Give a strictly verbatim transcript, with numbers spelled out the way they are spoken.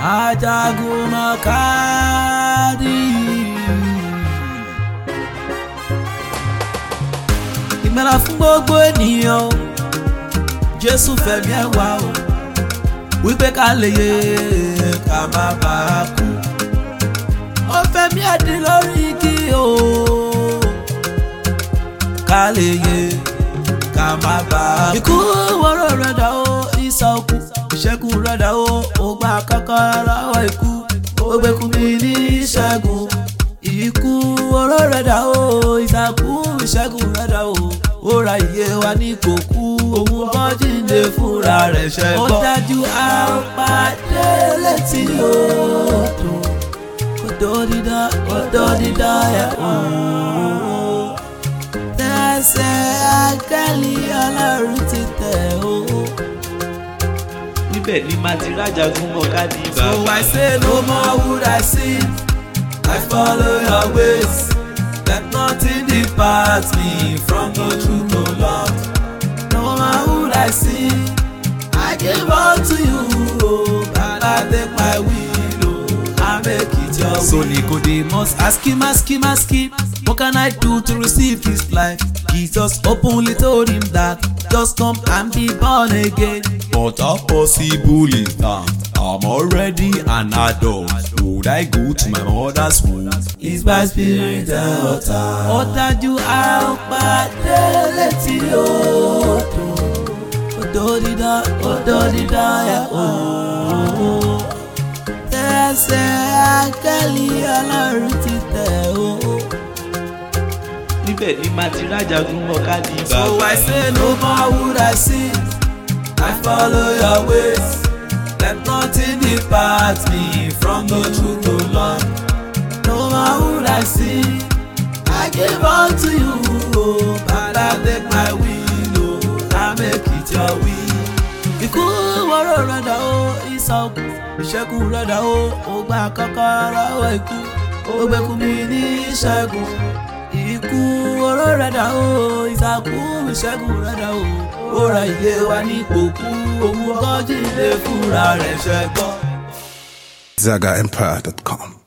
Ajagun Makadi. Ìgbàlà fún gbogbo ènìyàn, Jésù fẹ̀mí ẹ̀ wá o, wípé ká lè yè ká má bàa kú. Ó fẹ̀mí ẹ̀ dí lórí igi o, ká lè yè ká má bàa kú. Ikú wọ́rọ̀ rẹ̀ dà o, ìsà òkú, ìṣẹ́gun rẹ̀ dà o, ó gba kọ́kọ́rọ́ lọ́wọ́ ikú, ó gbé kú mi ní ìṣẹ́gun. Ikú wọ́rọ̀ rẹ̀ dà o, ìsà òkú, ìṣẹ́gun rẹ̀ dà o, ó ra ìyè wa ní kò kú, òun bọ́ jíǹde fúnra rẹ̀ ṣẹ́gbọ́. Ó dájú a ó pàdé létí odò, odò dídá, odò dídá ẹ̀ ooo. Tẹ̀sẹ̀ àgẹ́lì Ọlọ́run ti tẹ̀ o. Níbẹ̀ ni màá ti rájagun Makadi bàbá. So I say no more would I sin, I follow your ways. Let nothing depart me from the truth, O Lord. No more would I sin, I give all to you, oh, but I take my will, oh, I make it your will. So Nicodemus ask him, ask him, ask him, what can I do to receive this life? Jesus openly told him that just come and be born again. But how possible is that? I'm already an adult. Would I go to my mother's womb? It's by spirit and water. Ó dájú a ó pàdé létí odò, odò dídá, odò dídá ẹ̀ ooo. Tẹ̀sẹ̀ àgẹ́lì Ọlọ́run ti tẹ̀ o. Níbẹ̀ ni màá ti rájagun Makadi bàbá. So I say no more would I sin, I follow your ways. Let nothing depart me from the truth, O Lord. No more would I sin, I give all to you, oh, but I take my will, oh, I make it your will. Ikú wọ́rọ̀ rẹ̀ dà o, ìsà òkú, ìṣẹ́gun rẹ̀ dà o, ó gba kọ́kọ́rọ́ lọ́wọ́ ikú, ó gbé kú mi ní ìṣẹ́gun. Ikú wọ́rọ̀ rẹ̀ dà o, ìsà òkú, ìṣẹ́gun rẹ̀ dà o, ó ra ìyè wa ní kòkú, òun bọ́ jíǹde fúnra rẹ̀ ṣẹ́gbọ́. Zaga Empire dot com